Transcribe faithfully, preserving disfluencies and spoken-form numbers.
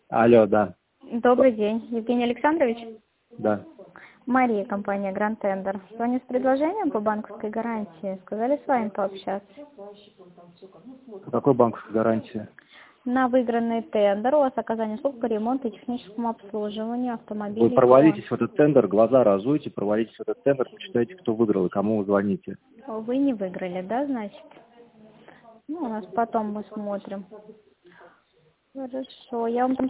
Алло, да. Добрый день, Евгений Александрович. Да. Мария, компания Grand Tender. Звоню с предложением по банковской гарантии. Сказали с вами пообщаться. По какой банковской гарантии? На выигранный тендер у вас оказание услуг по ремонту и техническому обслуживанию автомобилей. Вы провалитесь в этот тендер, глаза разуйте, провалитесь в этот тендер, почитайте, кто выиграл и кому вы звоните. Вы не выиграли, да, значит? Ну, у нас потом мы смотрим. Хорошо, я вам